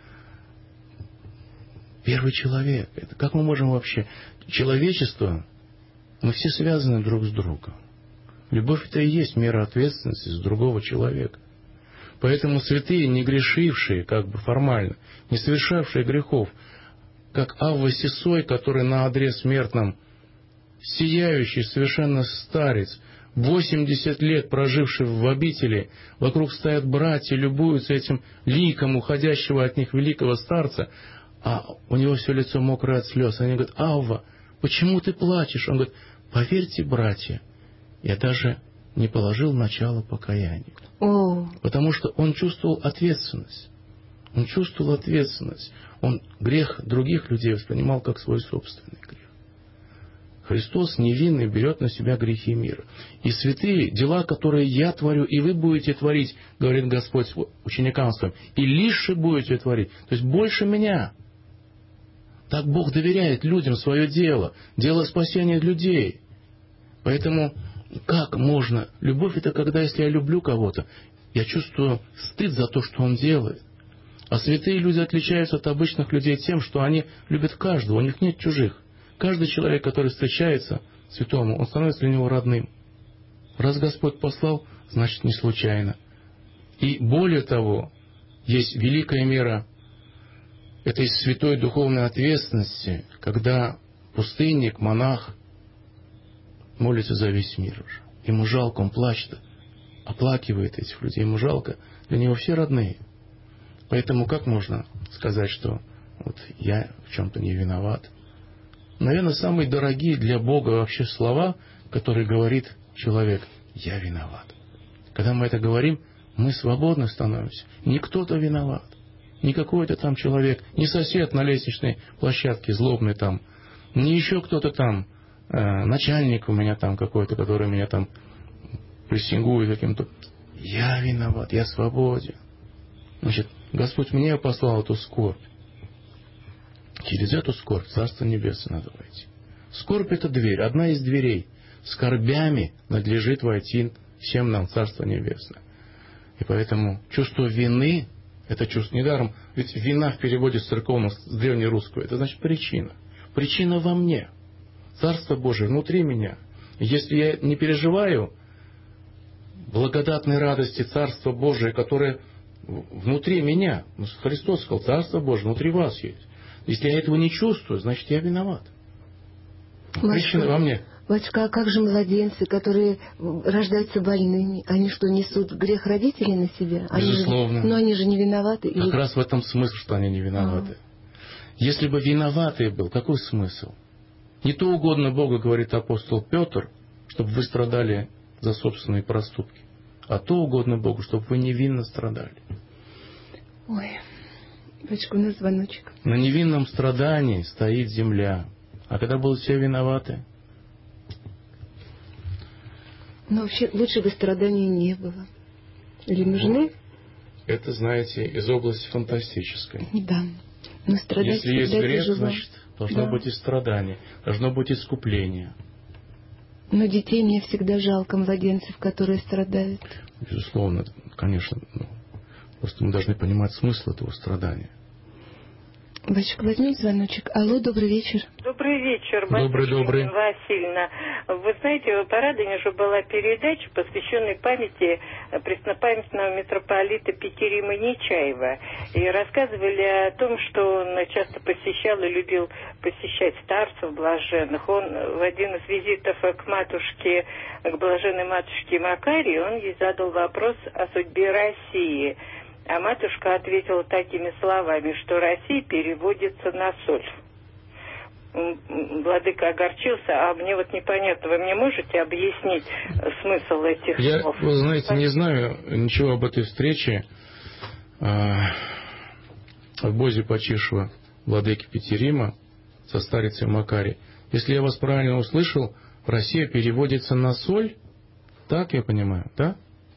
первый человек. Как мы можем вообще... Человечество, мы все связаны друг с другом. Любовь — это и есть мера ответственности с другого человека. Поэтому святые, не грешившие, формально, не совершавшие грехов, как Авва Сисой, который на одре смертном, сияющий совершенно старец, 80 лет проживший в обители, вокруг стоят братья, любуются этим ликом уходящего от них великого старца, а у него все лицо мокрое от слез. Они говорят: Авва, почему ты плачешь? Он говорит: поверьте, братья, я даже не положил начало покаянию. Потому что он чувствовал ответственность. Он чувствовал ответственность. Он грех других людей воспринимал как свой собственный грех. Христос невинный берет на себя грехи мира. И святые, дела, которые я творю, и вы будете творить, говорит Господь ученикам своим, и лишь будете творить. То есть больше меня. Так Бог доверяет людям свое дело. Дело спасения людей. Поэтому... Как можно? Любовь — это когда, если я люблю кого-то, я чувствую стыд за то, что он делает. А святые люди отличаются от обычных людей тем, что они любят каждого, у них нет чужих. Каждый человек, который встречается святому, он становится для него родным. Раз Господь послал, значит, не случайно. И более того, есть великая мера этой святой духовной ответственности, когда пустынник, монах молится за весь мир уже. Ему жалко, он плачет, оплакивает этих людей, ему жалко. Для него все родные. Поэтому как можно сказать, что вот я в чем-то не виноват? Наверное, самые дорогие для Бога вообще слова, которые говорит человек: я виноват. Когда мы это говорим, мы свободны становимся. Не кто-то виноват. Не какой-то там человек, не сосед на лестничной площадке злобный там, не еще кто-то там, начальник у меня там какой-то, который меня там прессингует каким-то. Я виноват, я свободен. Значит, Господь мне послал эту скорбь. Через эту скорбь Царство Небесное надо войти. Скорбь — это дверь, одна из дверей. Скорбями надлежит войти всем нам в Царство Небесное. И поэтому чувство вины — это чувство недаром. Ведь вина в переводе с церковного, с древнерусского — это значит причина. Причина во мне. Царство Божие внутри меня. И если я не переживаю благодатной радости Царства Божие, которое внутри меня, Христос сказал, Царство Божие внутри вас есть. Если я этого не чувствую, значит, я виноват. Причина во мне. Батюшка, а как же младенцы, которые рождаются больными? Они что, несут грех родителей на себя? Безусловно. Но они же не виноваты. Как раз в этом смысл, что они не виноваты. Если бы виноватый был, какой смысл? Не то угодно Богу, говорит апостол Петр, чтобы вы страдали за собственные проступки, а то угодно Богу, чтобы вы невинно страдали. Ой, батюшка, у нас звоночек. На невинном страдании стоит земля. А когда будут все виноваты? Но вообще лучше бы страданий не было. Или нужны? Это, знаете, из области фантастической. Да. Но страдать если есть грех, тяжело. значит, должно быть и страдание, должно быть искупление. Но детей мне всегда жалко, младенцев, которые страдают. Безусловно, конечно. Просто мы должны понимать смысл этого страдания. Батюшка, возьмем звоночек. Алло, добрый вечер. Добрый вечер, батюшка Добрый. Васильевна. Вы знаете, по Радонежу была передача, посвященная памяти преснопамятного митрополита Петерима Нечаева. И рассказывали о том, что он часто посещал и любил посещать старцев блаженных. Он в один из визитов к матушке, к блаженной матушке Макарии, он ей задал вопрос о судьбе России. А матушка ответила такими словами, что Россия переводится на соль. Владыка огорчился, а мне вот непонятно, вы мне можете объяснить смысл этих слов? Я, вы знаете, не знаю ничего об этой встрече в бозе почившего владыки Петерима со старицей Макарией. Если я вас правильно услышал, Россия переводится на соль, так я понимаю, да?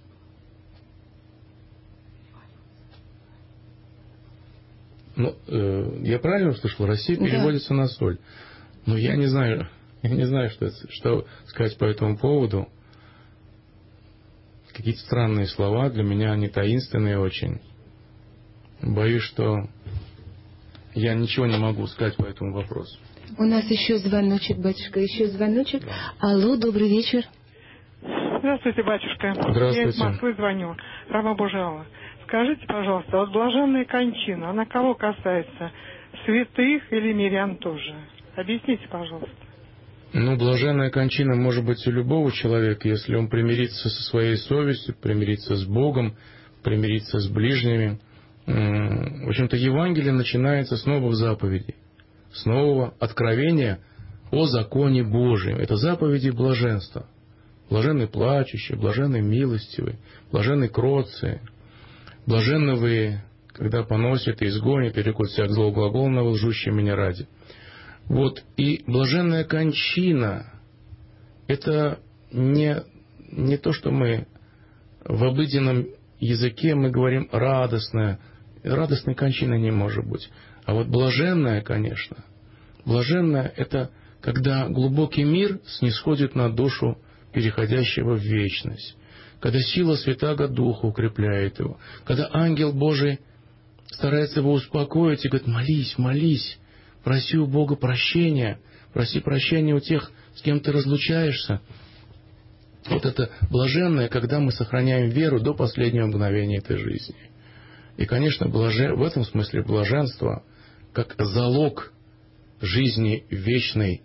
Ну, я правильно услышал? Россия переводится на соль. Но я не знаю, что сказать по этому поводу. Какие-то странные слова, для меня они таинственные очень. Боюсь, что я ничего не могу сказать по этому вопросу. У нас еще звоночек, батюшка, еще звоночек. Алло, добрый вечер. Здравствуйте, батюшка. Здравствуйте. Я из Москвы звоню. Раба Божия Алла. Скажите, пожалуйста, вот блаженная кончина, она кого касается? Святых или мирян тоже? Объясните, пожалуйста. Ну, блаженная кончина может быть у любого человека, если он примирится со своей совестью, примирится с Богом, примирится с ближними. В общем-то, Евангелие начинается с новых заповедей, с нового откровения о законе Божьем. Это заповеди блаженства. Блаженны плачущие, блаженны милостивые, блаженны кроткие. Блаженны вы, когда поносят и изгонят, и рекут всяк зло глагол на лжущие меня ради. Вот, и блаженная кончина — это не то, что мы в обыденном языке мы говорим радостная. Радостной кончины не может быть. А вот блаженная, конечно, блаженная — это когда глубокий мир снисходит на душу переходящего в вечность. Когда сила Святаго Духа укрепляет его, когда ангел Божий старается его успокоить и говорит: молись, молись, проси у Бога прощения, проси прощения у тех, с кем ты разлучаешься. Вот это блаженное, когда мы сохраняем веру до последнего мгновения этой жизни. И, конечно, в этом смысле блаженство, как залог жизни вечной,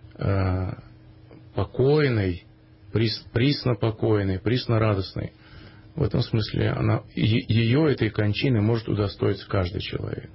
покойной, присно покойной, присно радостной. В этом смысле ее, этой кончины, может удостоиться каждый человек.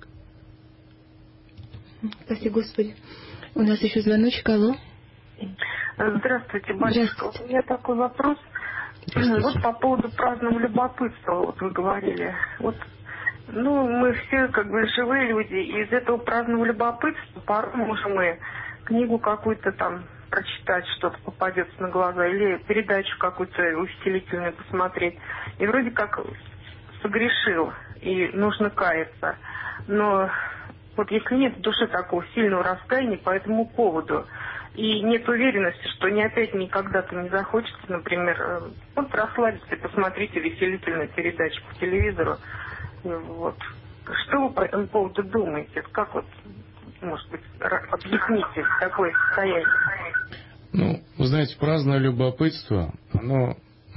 Спасибо, Господи. У нас еще звоночек. Алло. Здравствуйте, батюшка. У меня такой вопрос. Вот по поводу праздного любопытства, вот вы говорили. Вот, мы все как бы живые люди, и из этого праздного любопытства порой можем мы книгу какую-то там прочитать, что-то попадется на глаза, или передачу какую-то увеселительную посмотреть. И вроде как согрешил. и нужно каяться. Но вот если нет в душе такого сильного раскаяния по этому поводу, и нет уверенности, что не опять никогда-то не захочется, например, вот расслабиться и посмотреть веселительную передачу по телевизору, вот. Что вы по этому поводу думаете? Как вот, может быть, объясните такое состояние? Ну, вы знаете, праздное любопытство, оно,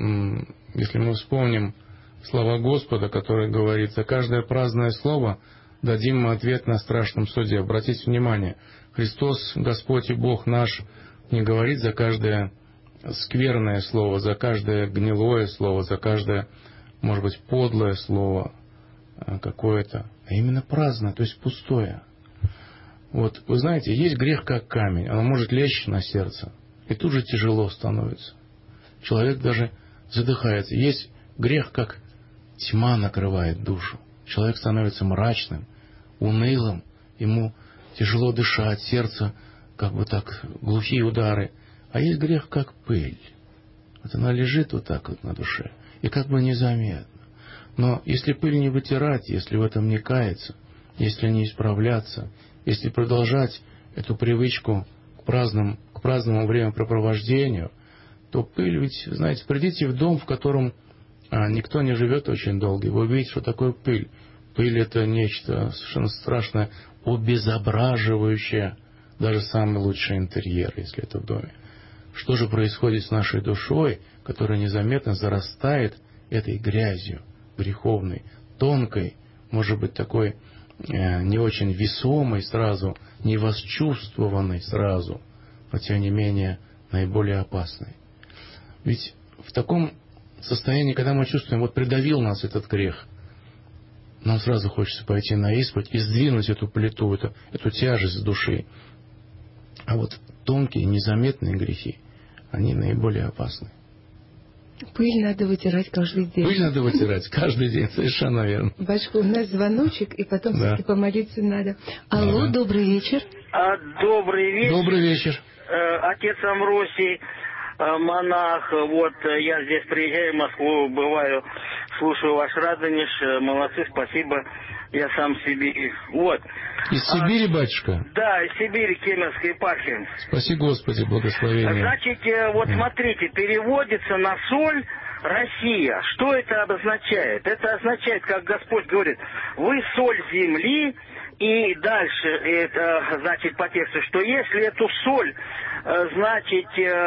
если мы вспомним слова Господа, который говорит: за каждое праздное слово дадим мы ответ на страшном суде. Обратите внимание, Христос, Господь и Бог наш, не говорит за каждое скверное слово, за каждое гнилое слово, за каждое, может быть, подлое слово какое-то, а именно праздное, то есть пустое. Вот, вы знаете, есть грех как камень, оно может лечь на сердце, и тут же тяжело становится. Человек даже задыхается. Есть грех, как тьма накрывает душу. Человек становится мрачным, унылым, ему тяжело дышать, сердце как бы так, глухие удары. А есть грех, как пыль. Вот она лежит вот так вот на душе, и как бы незаметно. Но если пыль не вытирать, если в этом не каяться, если не исправляться, если продолжать эту привычку к праздному времяпрепровождению, то пыль, ведь, знаете, придите в дом, в котором никто не живет очень долго, и вы увидите, что такое пыль. Пыль — это нечто совершенно страшное, обезображивающее даже самый лучший интерьер, если это в доме. Что же происходит с нашей душой, которая незаметно зарастает этой грязью греховной, тонкой, может быть, такой не очень весомой сразу, не восчувствованной сразу, но тем не менее наиболее опасной. Ведь в таком состоянии, когда мы чувствуем, вот придавил нас этот грех, нам сразу хочется пойти на исповедь и сдвинуть эту плиту, эту тяжесть с души. А вот тонкие, незаметные грехи, они наиболее опасны. Пыль надо вытирать каждый день. Пыль надо вытирать каждый день, совершенно верно. Батюшка, у нас звоночек, и потом все-таки помолиться надо. Алло, добрый вечер. Добрый вечер. Добрый вечер. Отец Амвросий, монах. Вот я здесь приезжаю в Москву, бываю, слушаю ваш Радонеж. Молодцы, спасибо. Я сам в Сибири. Вот. Из Сибири, батюшка? Да, из Сибири, Кемеровской епархии. Спаси Господи, благословение. Значит, вот смотрите, переводится на соль Россия. Что это обозначает? Это означает, как Господь говорит, вы соль земли. И дальше, это значит по тексту, что если эту соль, значит,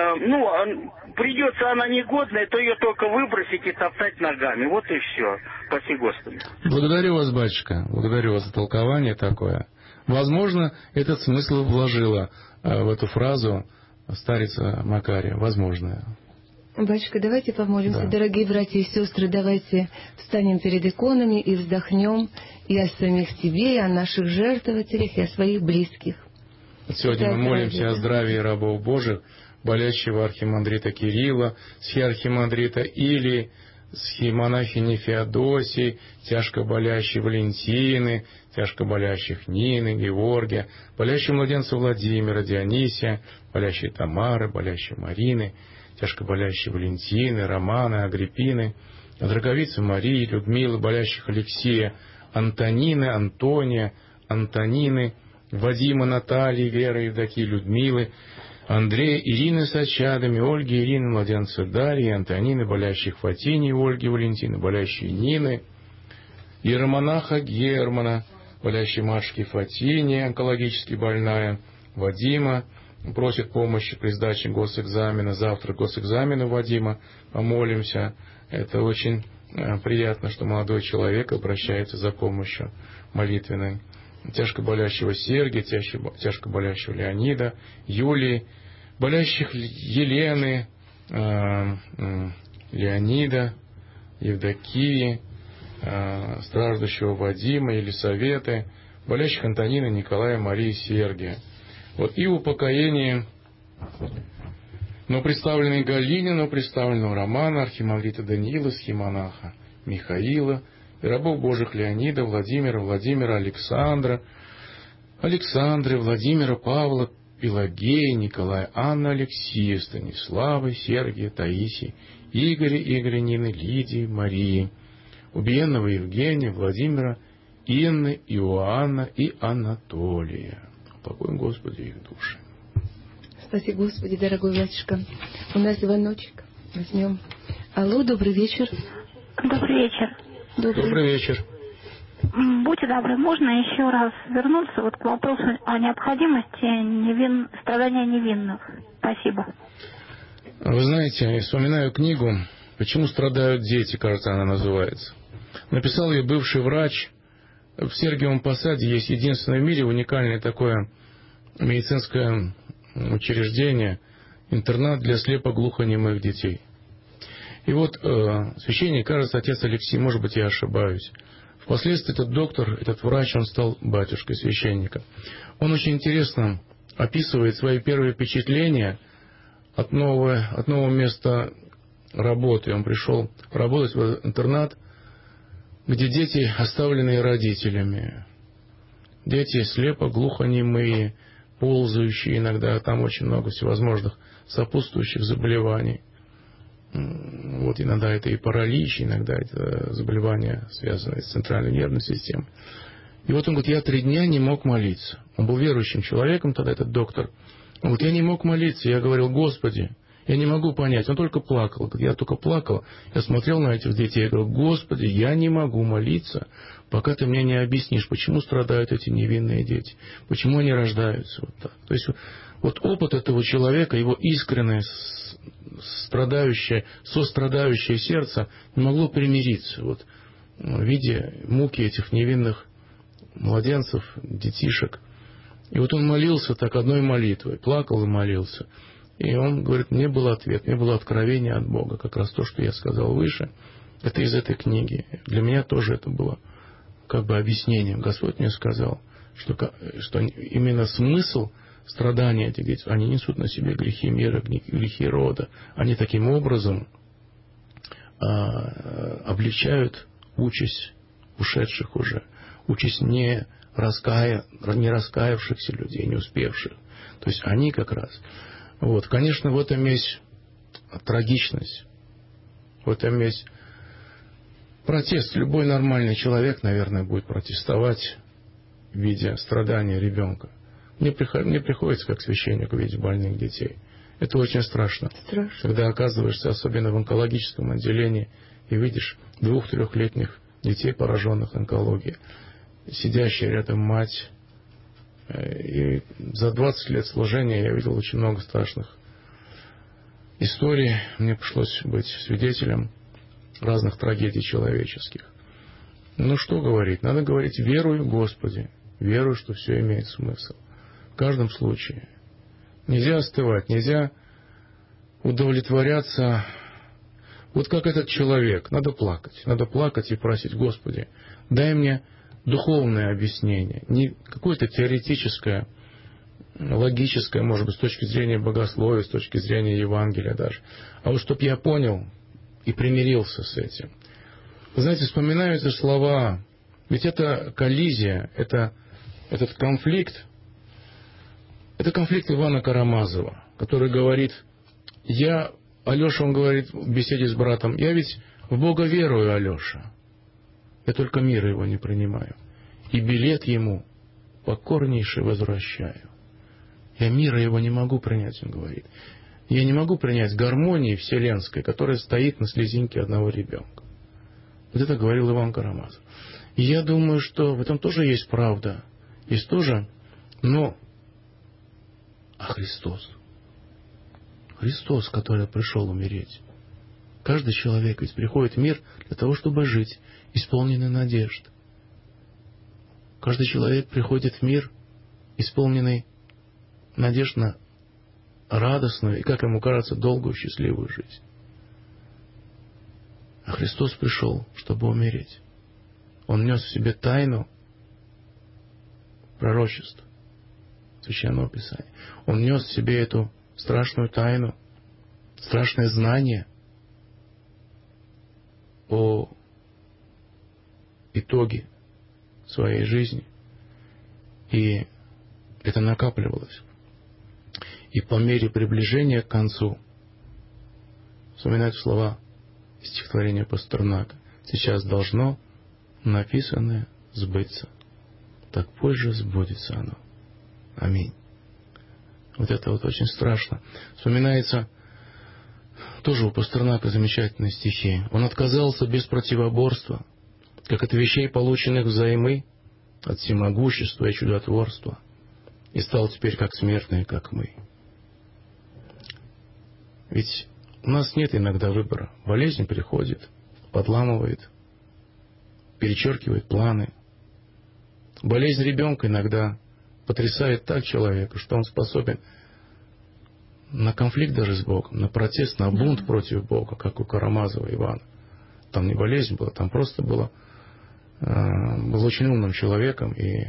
придется она негодная, то ее только выбросить и топтать ногами. Вот и все. Спаси Господи. Благодарю вас, батюшка. Благодарю вас за толкование такое. Возможно, этот смысл вложила в эту фразу старица Макария. Возможно. Батюшка, давайте помолимся. Да. Дорогие братья и сестры, давайте встанем перед иконами и вздохнем и о самих себе, и о наших жертвователях, и о своих близких. Сегодня мы молимся о здравии рабов Божьих, болящего архимандрита Кирилла, схиархимандрита Илии, схимонахини Феодосии, тяжко болящей Валентины, тяжко болящих Нины, Георгия, болящего младенца Владимира, Дионисия, болящей Тамары, болящей Марины, тяжко болящей Валентины, Романа, Агриппины, Драговицы Марии, Людмилы, болящих Алексея, Антонины, Антония, Антонины, Вадима, Натальи, Веры, Евдокии, Людмилы, Андрея, Ирины с очадами, Ольги, Ирины, младенца Дарьи, Антонины, болящих Фатини, Ольги, Валентины, болящей Нины, иеромонаха Германа, болящей Машки Фатини, онкологически больная, Вадима, просит помощи при сдаче госэкзамена. Завтра госэкзамен у Вадима. Помолимся. Это очень приятно, что молодой человек обращается за помощью молитвенной. Тяжко болящего Сергия, тяжко болящего Леонида, Юлии, болящих Елены, Леонида, Евдокии, страждущего Вадима, Елисаветы, болящих Антонины, Николая, Марии, Сергия. Вот и упокоение, но представленный Галинину, представленного Романа, архимандрита Даниила, схимонаха Михаила, и рабов Божьих Леонида, Владимира, Александры, Владимира, Павла, Пелагея, Николая, Анны, Алексея, Станиславы, Сергия, Таисии, Игоря, Нины, Лидии, Марии, убиенного Евгения, Владимира, Инны, Иоанна и Анатолия. Упокой, Господи, их души. Спаси, Господи, дорогой батюшка. У нас звоночек. Возьмем. Алло, добрый вечер. Добрый вечер. Добрый вечер. Будьте добры, можно еще раз вернуться вот к вопросу о необходимости страдания невинных? Спасибо. Вы знаете, я вспоминаю книгу «Почему страдают дети», кажется, она называется. Написал ее бывший врач. В Сергиевом Посаде есть единственное в мире уникальное такое медицинское учреждение, интернат для слепо-глухонемых детей. И вот священник, кажется, отец Алексей, может быть, я ошибаюсь. Впоследствии этот доктор, этот врач, он стал батюшкой священника. Он очень интересно описывает свои первые впечатления от нового места работы. Он пришел работать в интернат, где дети, оставленные родителями. Дети слепо-глухонемые, ползающие иногда, там очень много всевозможных сопутствующих заболеваний. Вот иногда это и паралич, иногда это заболевания, связанные с центральной нервной системой. И вот он говорит, я 3 дня не мог молиться. Он был верующим человеком тогда, этот доктор. Он говорит, я не мог молиться. Я говорил, Господи, я не могу понять. Он только плакал. Я только плакал. Я смотрел на этих детей. Я говорю, Господи, я не могу молиться, пока ты мне не объяснишь, почему страдают эти невинные дети. Почему они рождаются вот так. То есть вот опыт этого человека, его искреннее, сострадающее сердце не могло примириться вот, в виде муки этих невинных младенцев, детишек. И вот он молился так одной молитвой, плакал и молился. И он говорит, мне был ответ, мне было откровение от Бога. Как раз то, что я сказал выше, это из этой книги. Для меня тоже это было как бы объяснением. Господь мне сказал, что именно смысл страдания этих детей, они несут на себе грехи мира, грехи рода. Они таким образом облегчают участь ушедших уже, участь не раскаявшихся людей, не успевших. То есть они как раз. Вот. Конечно, в этом есть трагичность, в этом есть протест. Любой нормальный человек, наверное, будет протестовать, видя страдания ребенка. Мне приходится, как священнику, видеть больных детей. Это очень страшно. Когда оказываешься, особенно в онкологическом отделении, и видишь 2-3-летних детей, пораженных онкологией. Сидящая рядом мать. И за 20 лет служения я видел очень много страшных историй. Мне пришлось быть свидетелем разных трагедий человеческих. Ну что говорить? Надо говорить, верую, Господи, верую, что все имеет смысл. В каждом случае. Нельзя остывать, нельзя удовлетворяться. Вот как этот человек. Надо плакать и просить, Господи, дай мне духовное объяснение. Не какое-то теоретическое, логическое, может быть, с точки зрения богословия, с точки зрения Евангелия даже. А вот чтобы я понял и примирился с этим. Вы знаете, вспоминаю эти слова. Ведь это коллизия, этот конфликт. Это конфликт Ивана Карамазова, который говорит, Алеша, он говорит в беседе с братом, я ведь в Бога верую, Алеша. Я только мира его не принимаю. И билет ему покорнейше возвращаю. Я мира его не могу принять, он говорит. Я не могу принять гармонии вселенской, которая стоит на слезинке одного ребенка. Вот это говорил Иван Карамазов. И я думаю, что в этом тоже есть правда. Есть тоже, но... А Христос? Христос, который пришел умереть. Каждый человек ведь приходит в мир для того, чтобы жить, исполненный надежд. Каждый человек приходит в мир, исполненный надежд на радостную и, как ему кажется, долгую, счастливую жизнь. А Христос пришел, чтобы умереть. Он нес в себе тайну пророчества, Священного Писания. Он нес в себе эту страшную тайну, страшное знание о итоге своей жизни. И это накапливалось. И по мере приближения к концу, вспоминают слова стихотворения Пастернака, сейчас должно написанное сбыться. Так позже сбудется оно. Аминь. Вот это вот очень страшно. Вспоминается тоже у Пастернака замечательные стихи. Он отказался без противоборства, как от вещей, полученных взаймы, от всемогущества и чудотворства, и стал теперь как смертный, как мы. Ведь у нас нет иногда выбора. Болезнь приходит, подламывает, перечеркивает планы. Болезнь ребенка иногда потрясает так человека, что он способен на конфликт даже с Богом, на протест, на бунт против Бога, как у Карамазова Ивана. Там не болезнь была, там просто был очень умным человеком и,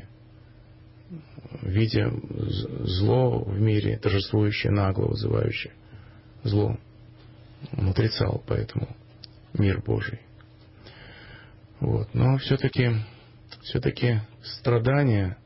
видя зло в мире, торжествующее нагло, вызывающее зло, он отрицал поэтому мир Божий. Вот. Но все-таки страдания,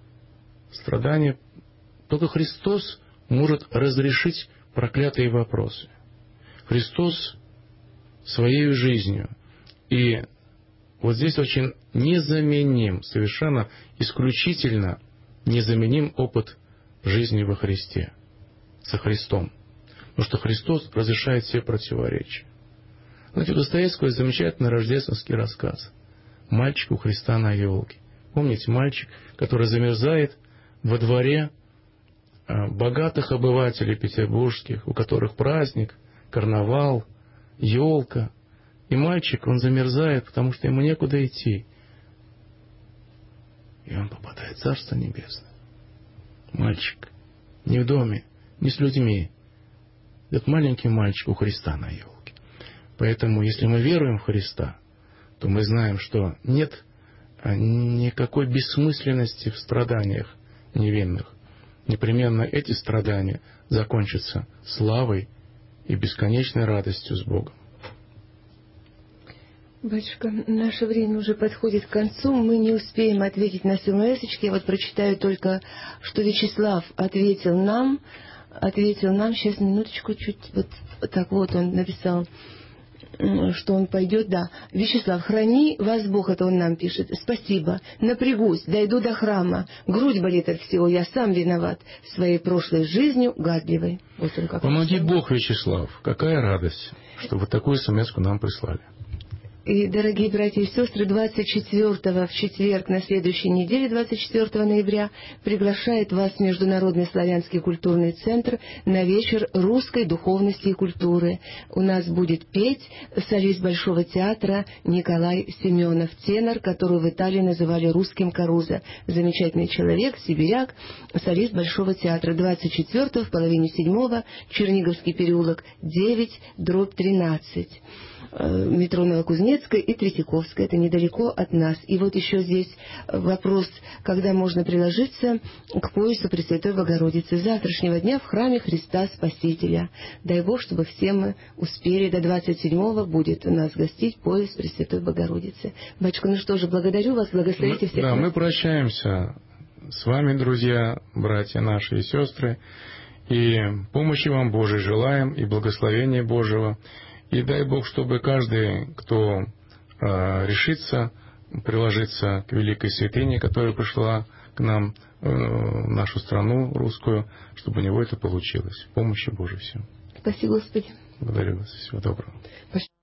только Христос может разрешить проклятые вопросы. Христос своей жизнью. И вот здесь очень незаменим, совершенно исключительно незаменим опыт жизни во Христе, со Христом. Потому что Христос разрешает все противоречия. Знаете, у Достоевского есть замечательный рождественский рассказ «Мальчик у Христа на елке». Помните, мальчик, который замерзает во дворе богатых обывателей петербургских, у которых праздник, карнавал, елка. И мальчик, он замерзает, потому что ему некуда идти. И он попадает в Царство Небесное. Мальчик. Не в доме, не с людьми. Этот маленький мальчик у Христа на елке. Поэтому, если мы веруем в Христа, то мы знаем, что нет никакой бессмысленности в страданиях невинных. Непременно эти страдания закончатся славой и бесконечной радостью с Богом. Батюшка, наше время уже подходит к концу. Мы не успеем ответить на смс-очки. Я вот прочитаю только, что Вячеслав ответил нам. Сейчас, минуточку, чуть вот так вот он написал, что он пойдет, да. Вячеслав, храни вас Бог, это он нам пишет. Спасибо. Напрягусь, дойду до храма. Грудь болит от всего, я сам виноват своей прошлой жизнью гадливой. Вот он как. Помоги Бог, Вячеслав. Какая радость, что вы такую смс-ку нам прислали. И, дорогие братья и сестры, 24-го в четверг на следующей неделе, 24 ноября, приглашает вас Международный славянский культурный центр на вечер русской духовности и культуры. У нас будет петь солист Большого театра Николай Семенов, тенор, которого в Италии называли русским Карузо. Замечательный человек, сибиряк, солист Большого театра. 24-го в половине 7-го, Черниговский переулок 9/13. Метро Новокузнецкая и Третьяковская. Это недалеко от нас. И вот еще здесь вопрос, когда можно приложиться к поясу Пресвятой Богородицы. С завтрашнего дня в храме Христа Спасителя. Дай Бог, чтобы все мы успели. До 27-го будет у нас гостить пояс Пресвятой Богородицы. Батюшка, ну что же, благодарю вас, благословите всех. Да, мы прощаемся с вами, друзья, братья наши и сестры. И помощи вам Божией желаем, и благословения Божьего. И дай Бог, чтобы каждый, кто решится приложиться к великой святыне, которая пришла к нам в нашу страну русскую, чтобы у него это получилось. Помощи Божией всем. Спасибо, Господи. Благодарю вас. Всего доброго.